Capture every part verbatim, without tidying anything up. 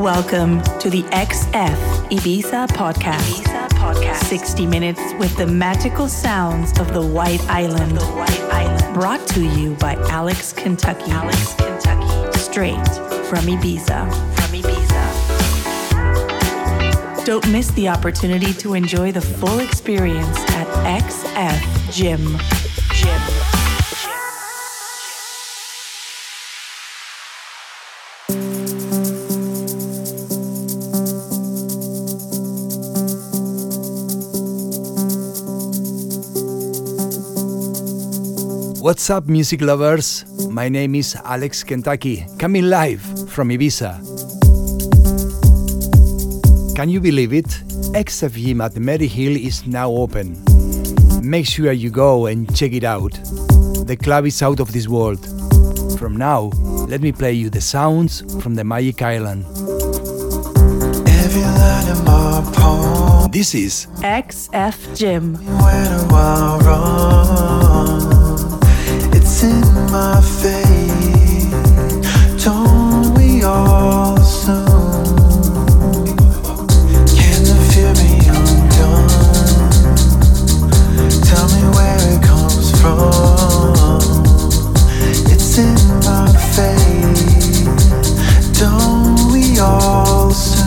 Welcome to the X F Ibiza Podcast. Ibiza Podcast. sixty minutes with the magical sounds of the White Island. The White Island. Brought to you by Alex Kentucky. Alex Kentucky. Straight from Ibiza. From Ibiza. Don't miss the opportunity to enjoy the full experience at X F Gym. Gym. What's up, music lovers? My name is Alex Kentucky, coming live from Ibiza. Can you believe it? X F Gym at Mary Hill is now open. Make sure you go and check it out. The club is out of this world. From now, let me play you the sounds from the Magic Island. This is X F Gym. It's in my fate. Don't we all assume? Can the fear be undone? Tell me where it comes from. It's in my fate. Don't we all assume?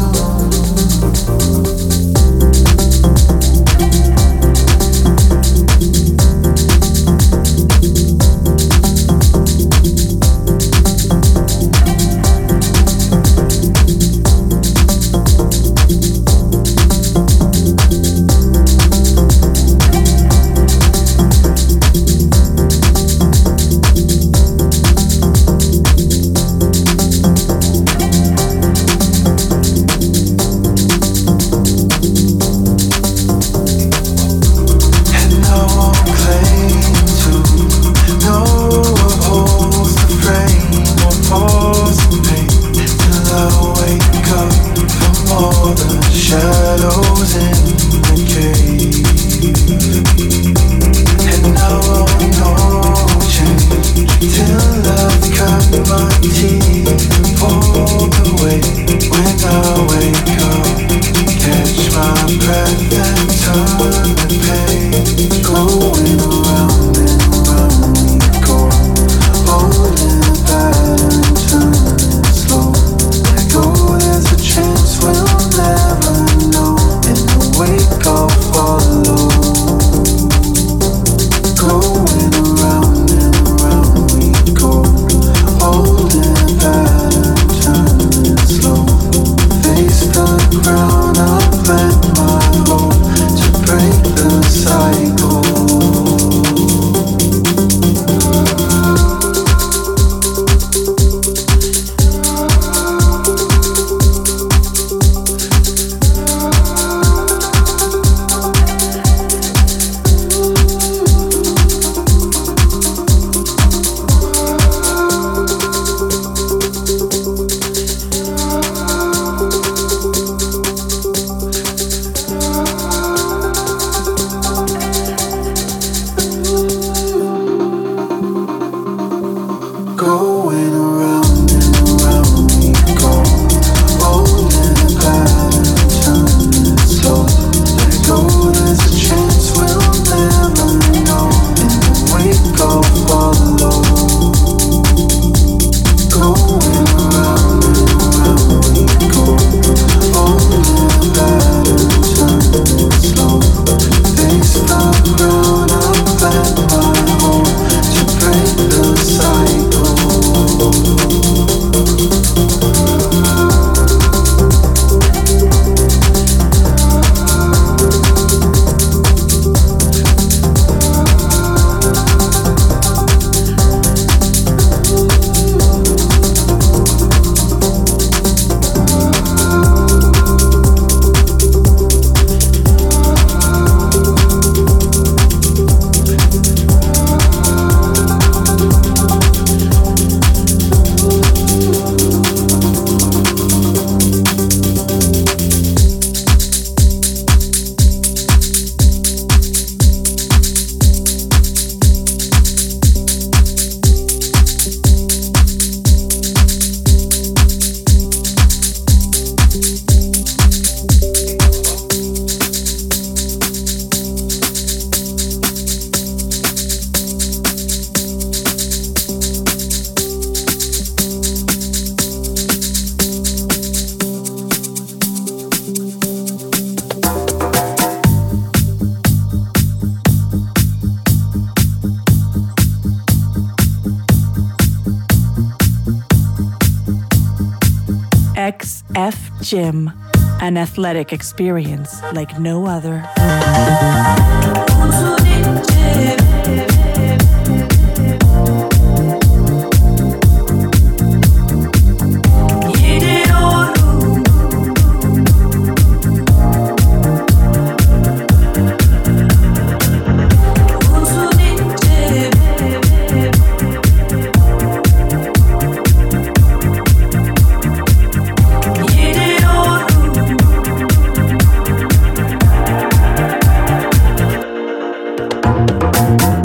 X F Gym, an athletic experience like no other. Thank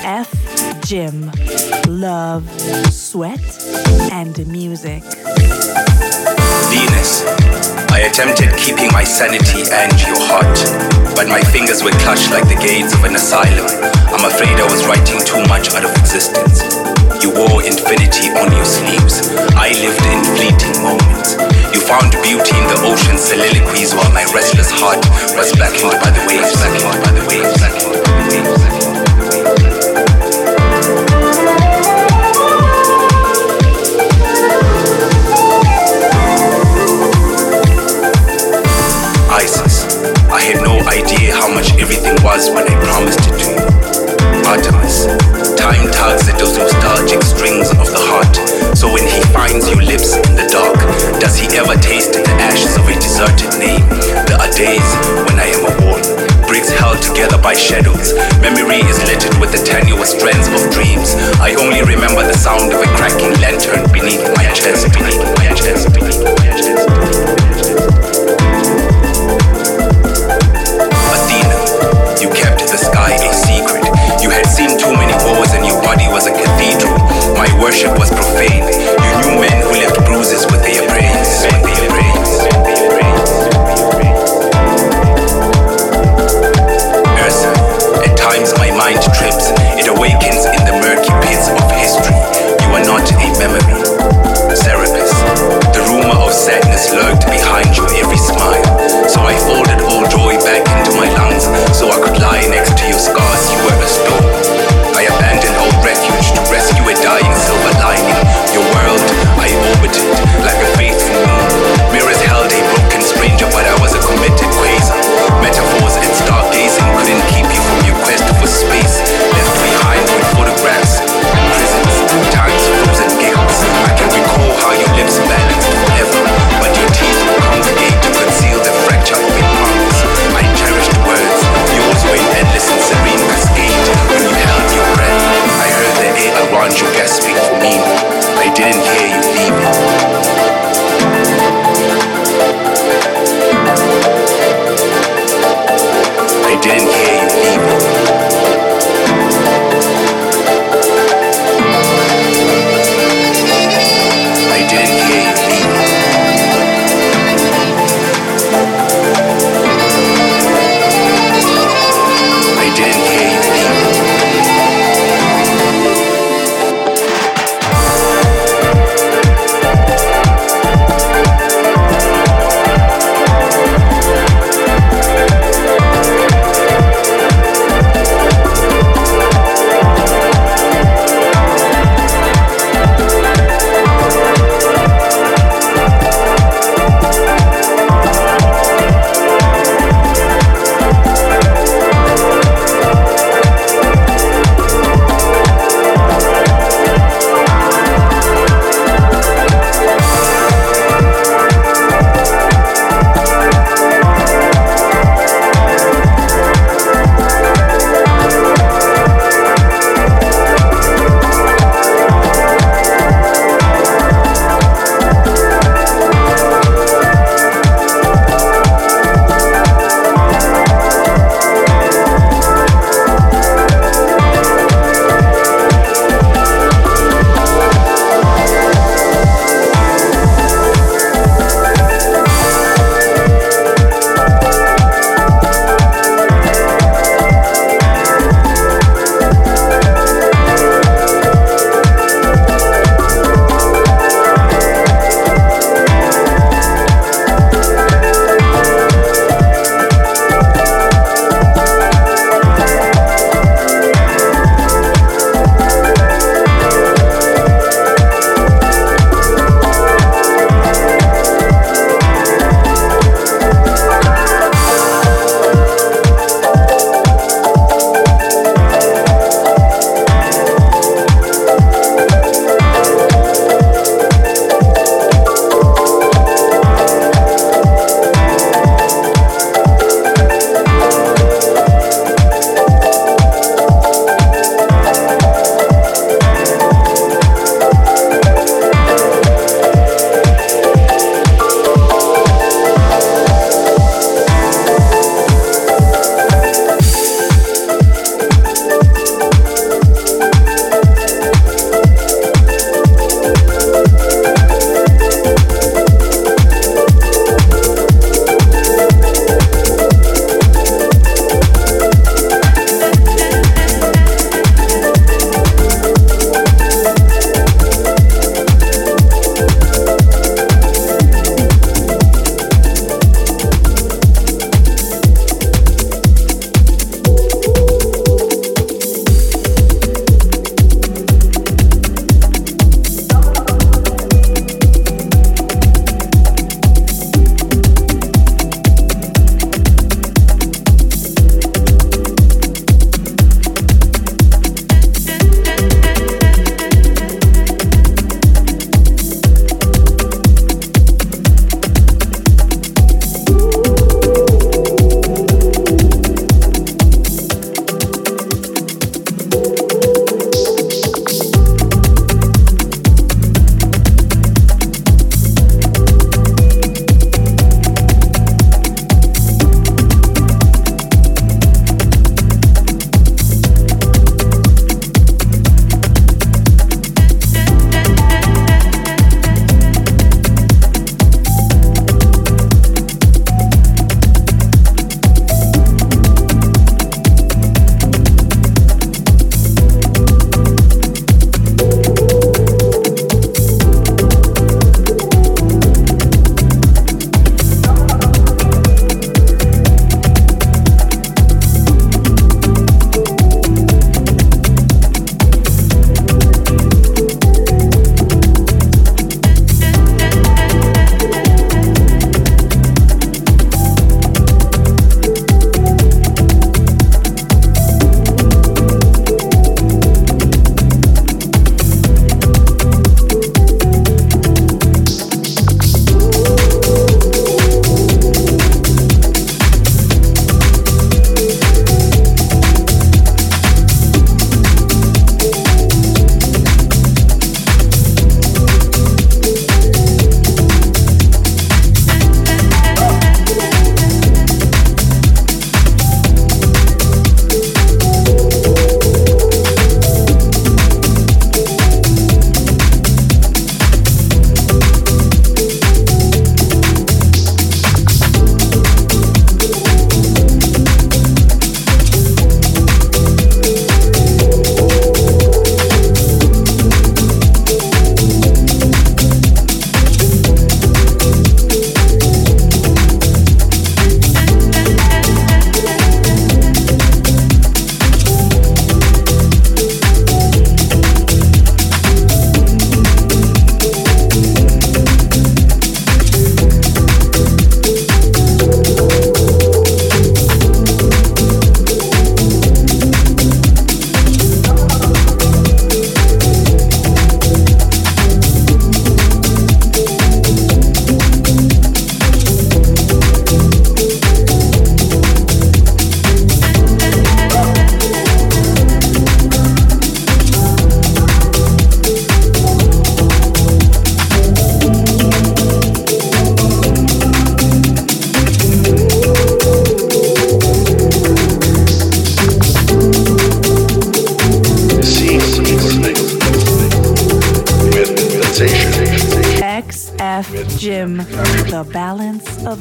F, gym, love, sweat, and music. Venus, I attempted keeping my sanity and your heart, but my fingers were clutched like the gates of an asylum. I'm afraid I was writing too much out of existence. You wore infinity on your sleeves. I lived in fleeting moments. You found beauty in the ocean's soliloquies while my restless heart was blackened by the waves, blackened by the waves, blackened by the waves. Isis, I had no idea how much everything was when I promised it to you. Artemis, time tugs at those nostalgic strings of the heart. So when he finds your lips in the dark, does he ever taste the ashes of a deserted name? There are days when I am a wall, bricks held together by shadows. Memory is littered with the tenuous strands of dreams. I only remember the sound of a cracking lantern beneath my chest, beneath my chest, beneath my chest. Athena, you kept the sky a secret. You had seen too many wars and your body was a cathedral. My worship was profane. You knew men who left bruises with their praise, with their praise, with their praise. Ursa, at times my mind trips. It awakens in the murky pits of history. You are not a memory. Serapis,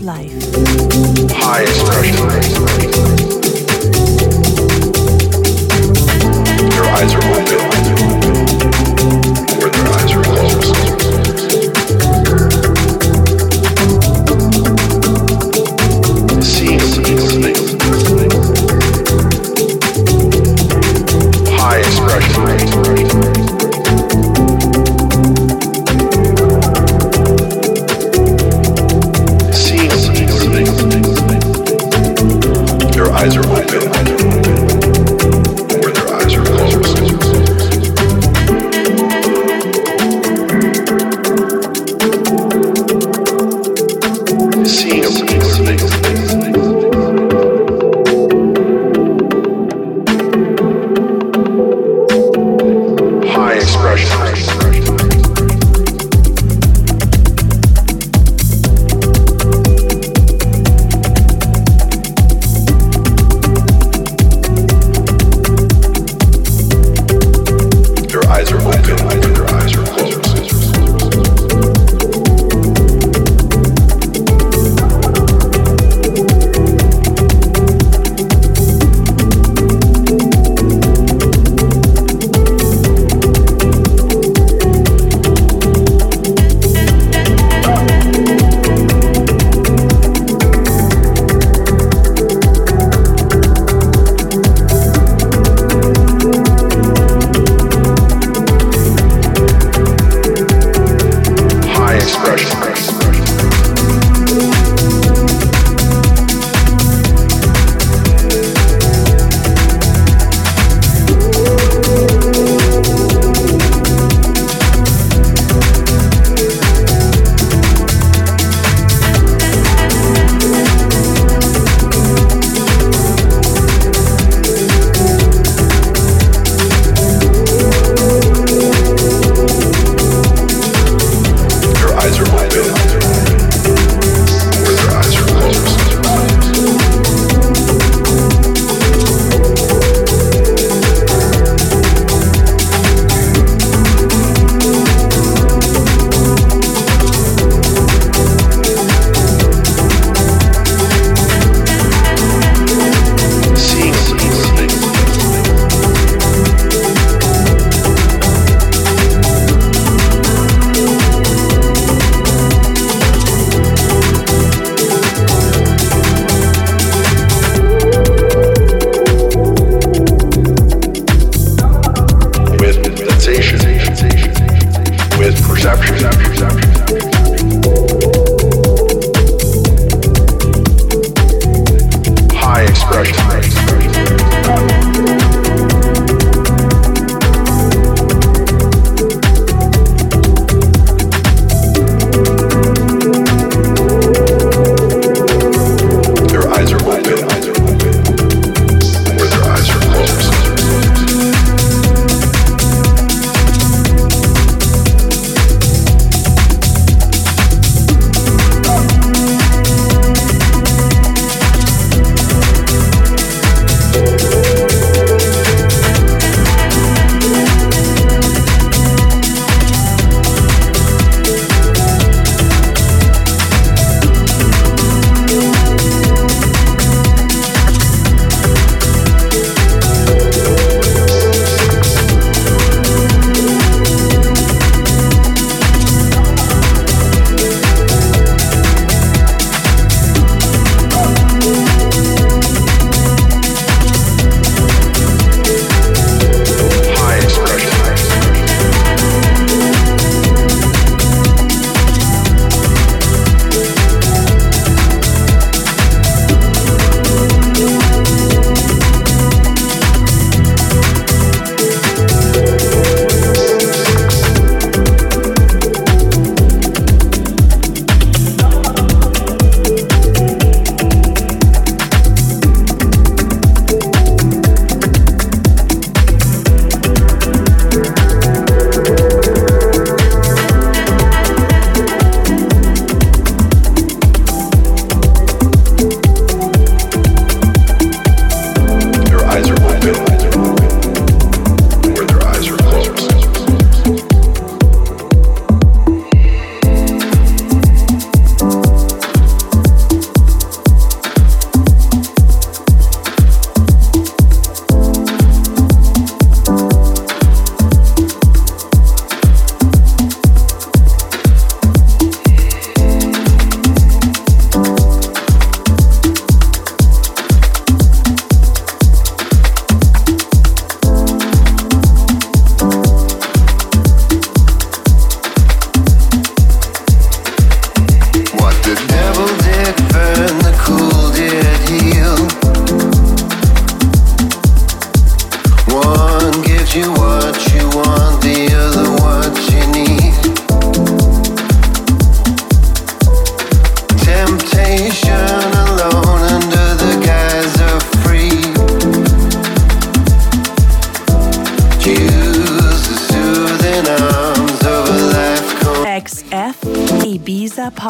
life. High expression. Their eyes are open, or their eyes are closed. Seeing particular things. High expression. Eyes are open, or their eyes are closed. Seeing a particular thing. High expression.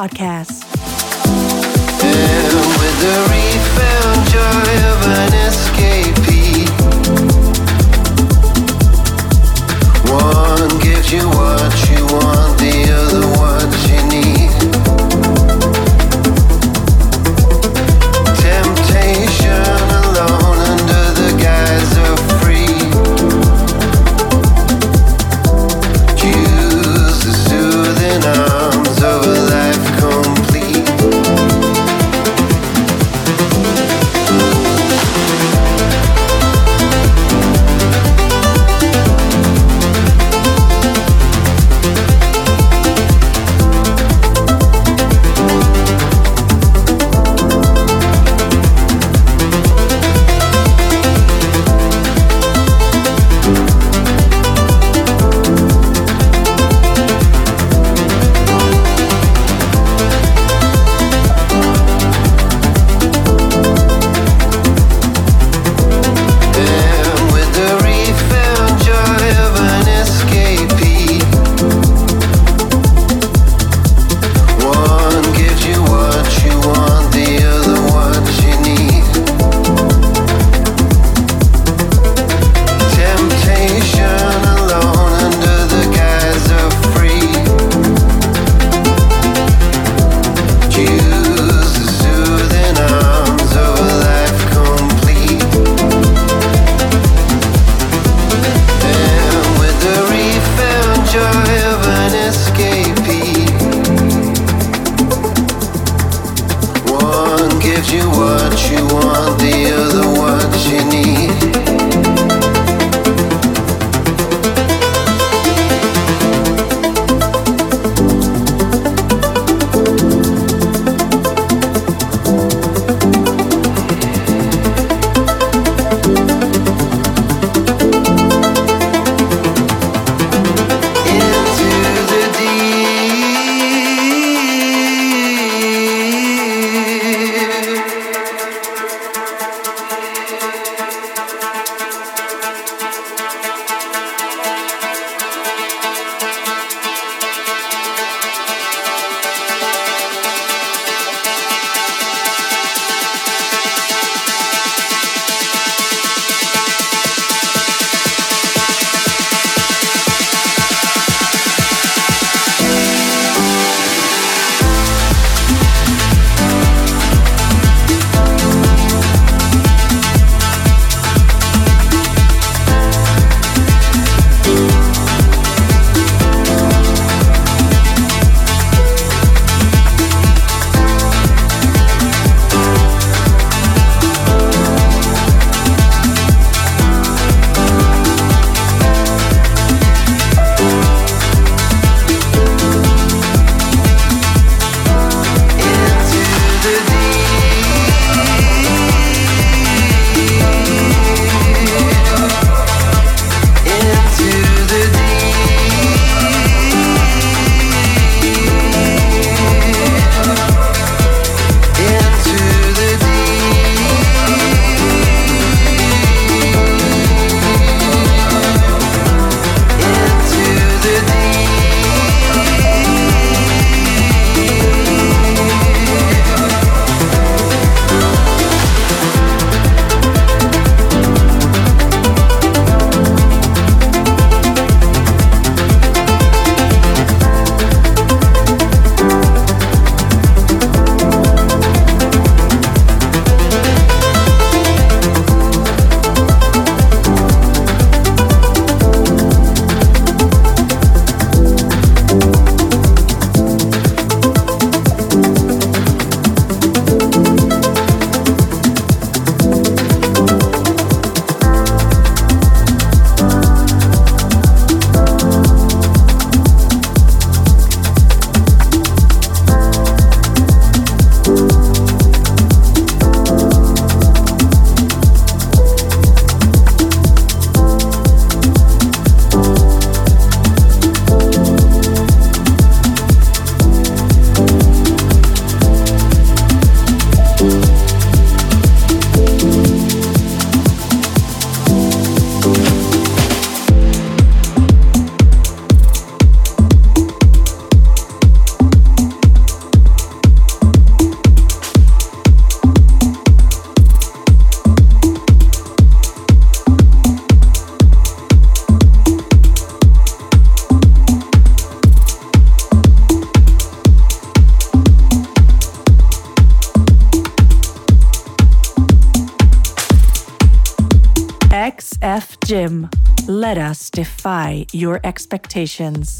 Podcast. And with the refound joy of an escapee, one gives you what you want, the other what you need. Temptation alone under the guise of free. Choose the soothing arms of a life complete. X F Gym. Let us defy your expectations.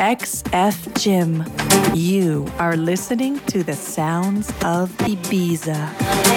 X F Jim. You are listening to the sounds of Ibiza.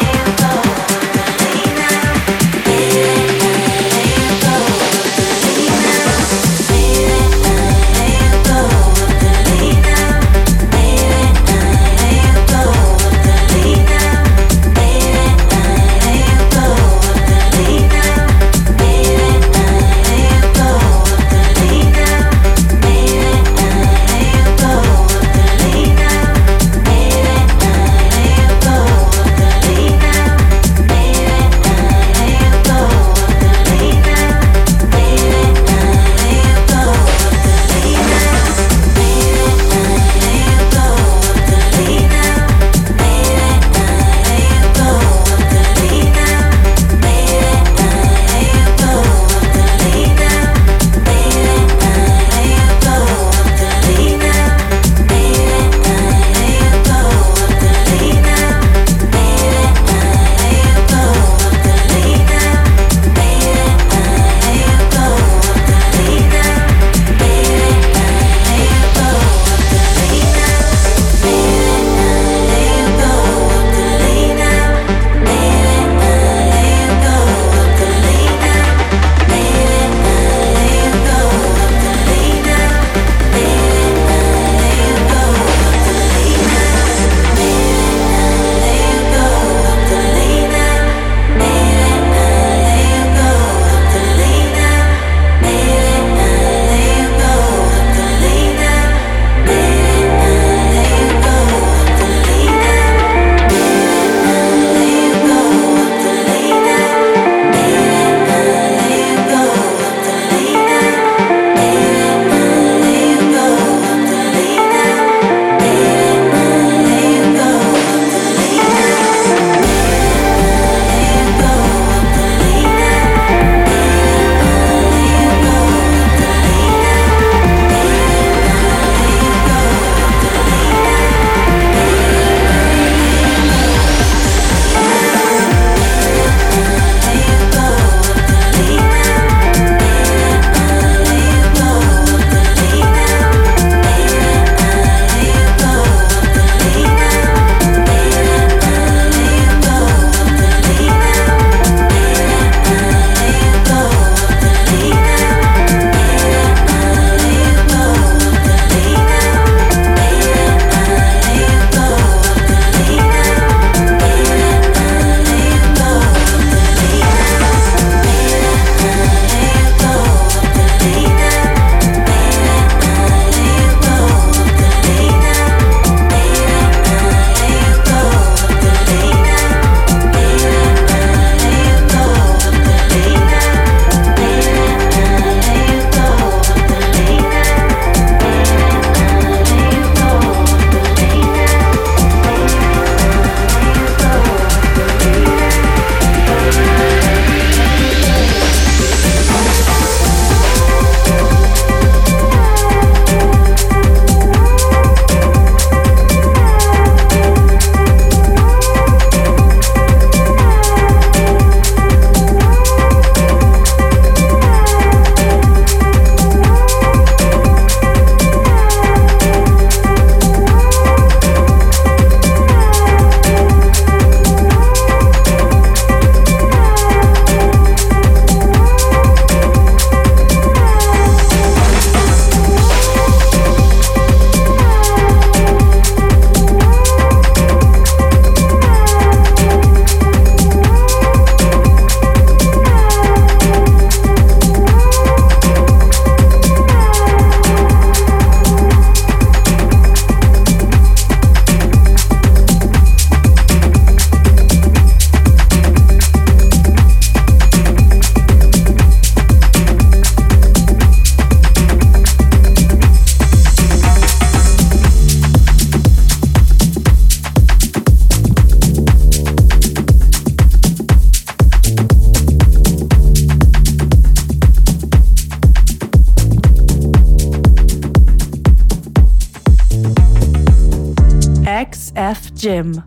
X F Jim.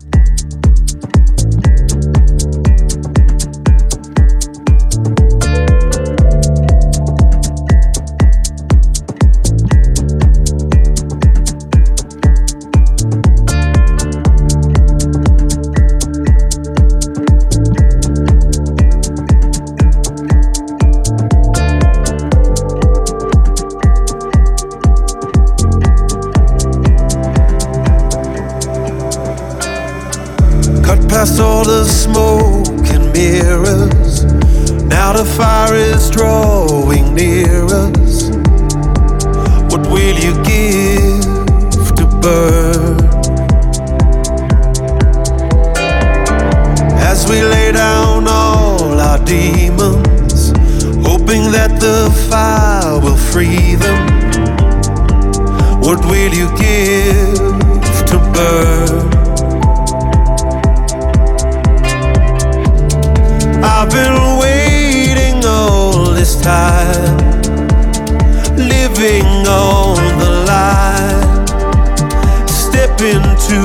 the smoke and mirrors. Now the fire is drawing near us. What will you give to burn? As we lay down all our demons, hoping that the fire will free them. What will you give to burn? I've been waiting all this time, living on the line, step into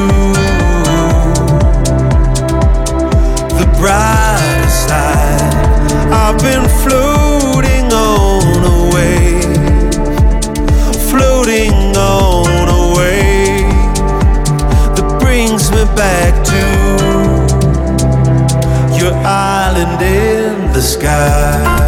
the brighter side. I've been floating on a wave, floating on a wave that brings me back to your island in the sky.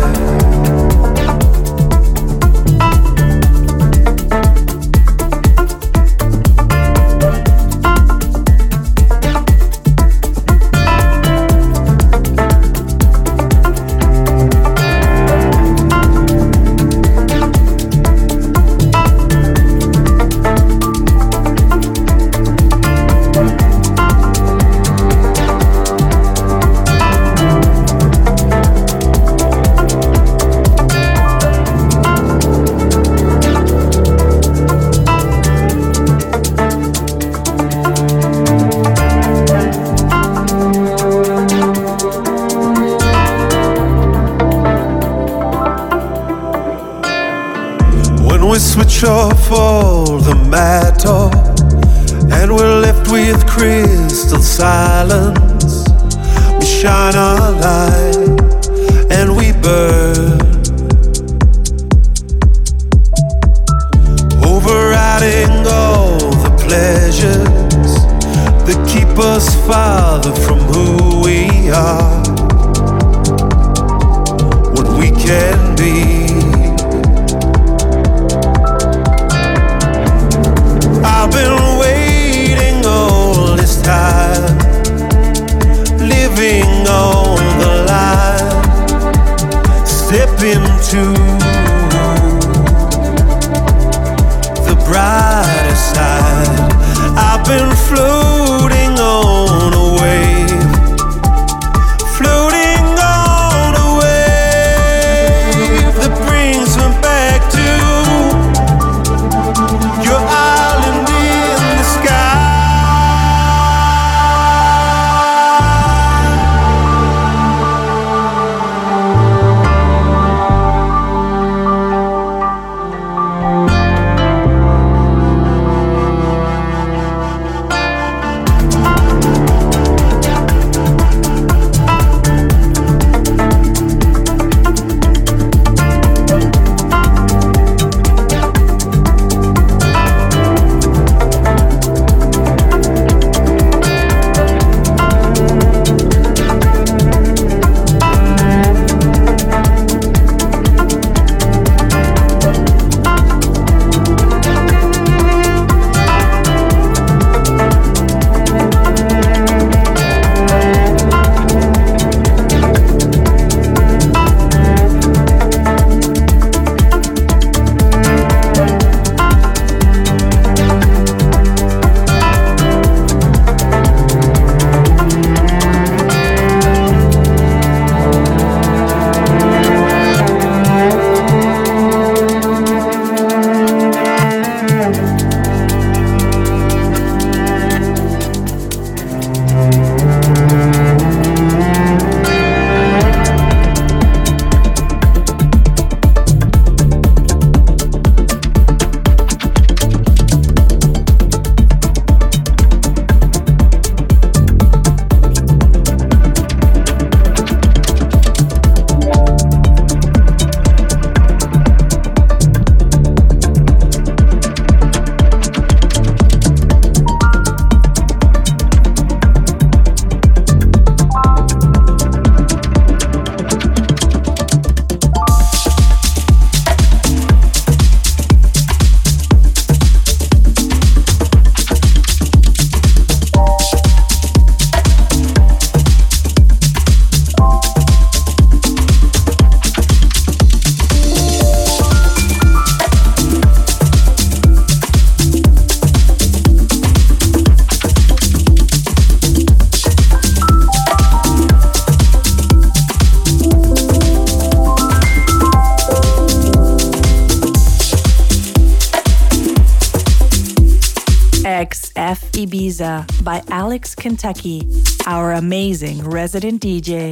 Switch off all the matter and we're left with crystal silence. We shine our light and we burn, overriding all the pleasures that keep us farther from who we are, what we can be. I've been waiting all this time, living on the line, step into the brighter side. I've been floating on a wave, X F Ibiza by Alex Kentucky, our amazing resident D J.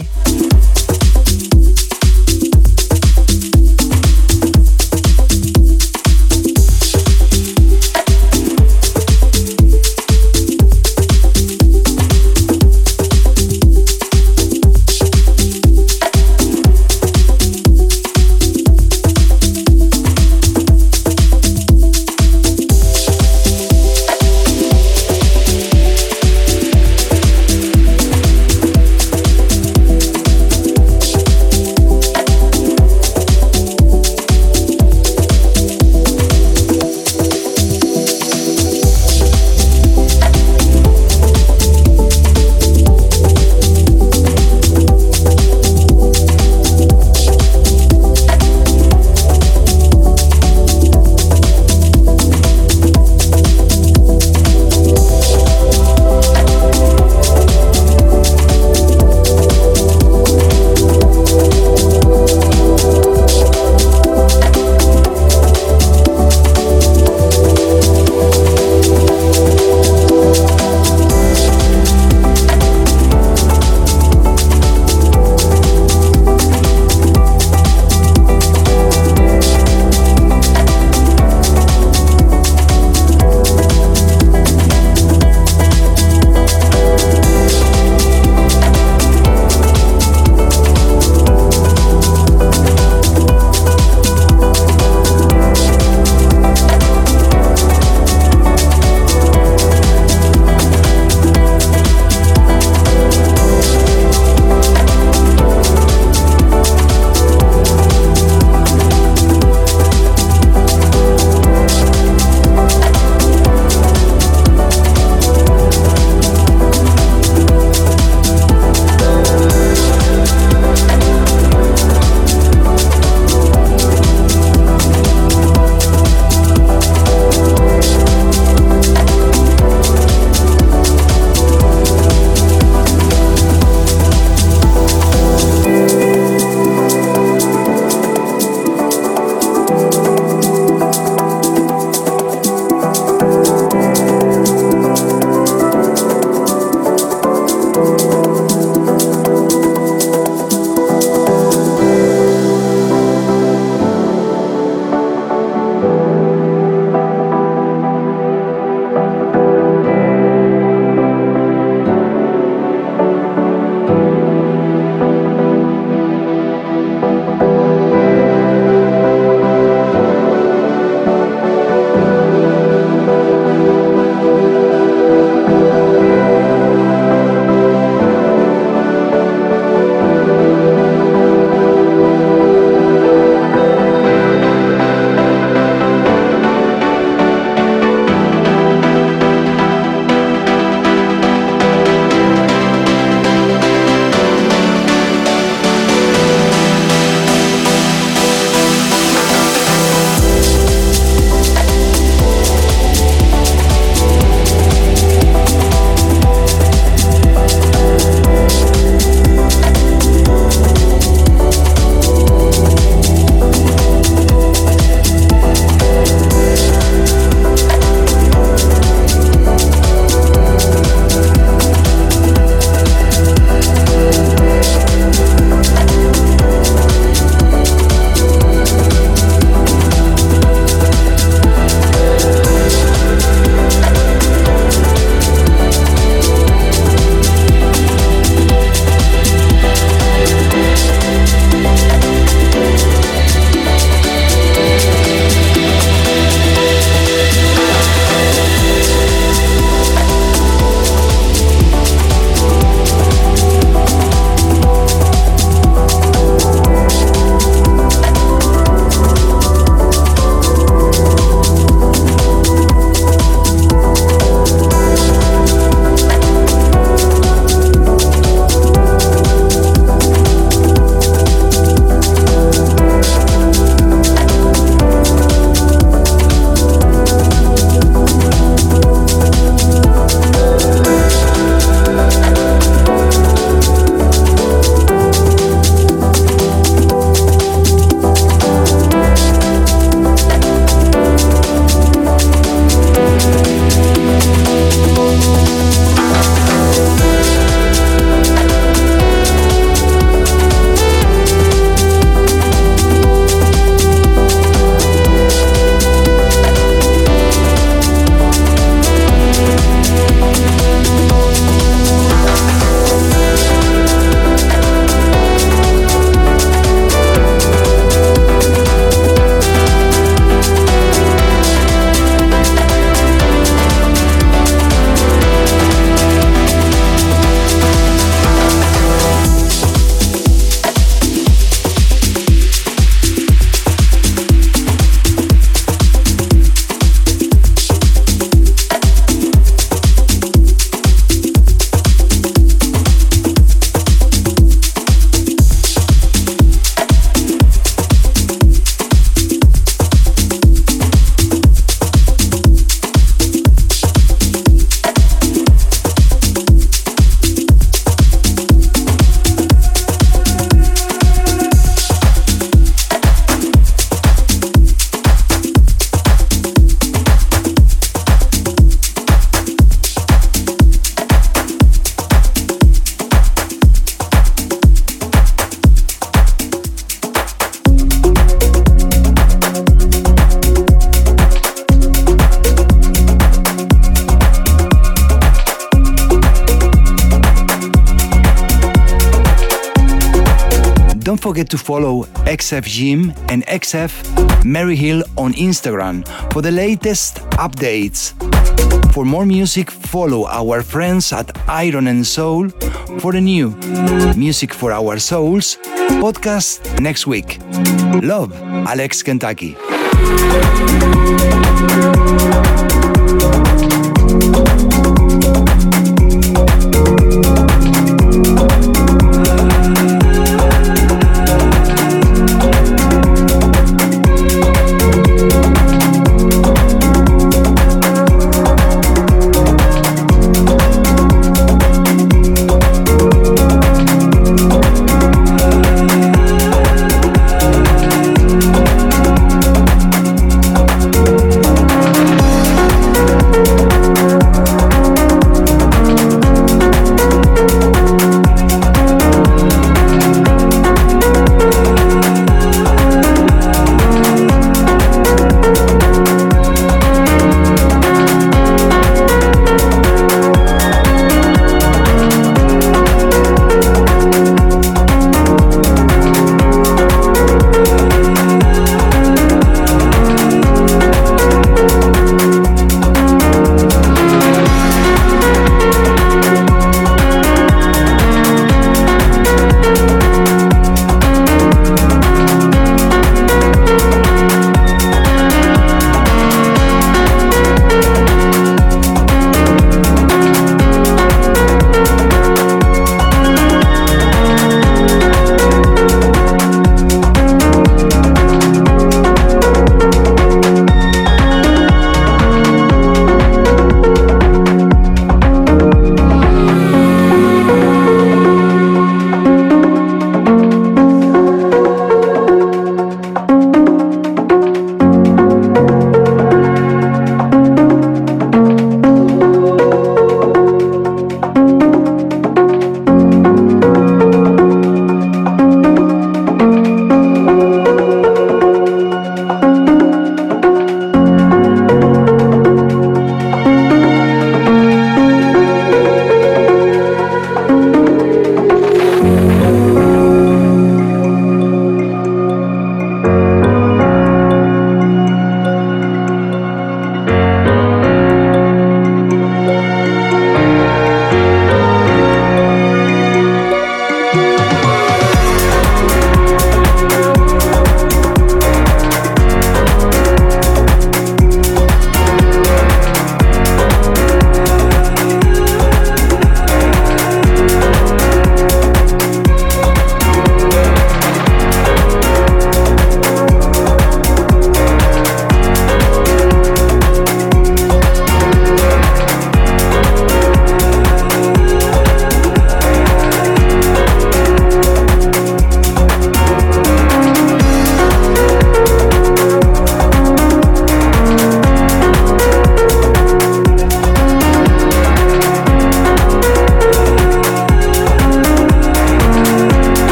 forget to follow X F Jim and X F Mary Hill on Instagram for the latest updates. For more music, follow our friends at Iron and Soul for the new Music for Our Souls podcast next week. Love, Alex Kentucky.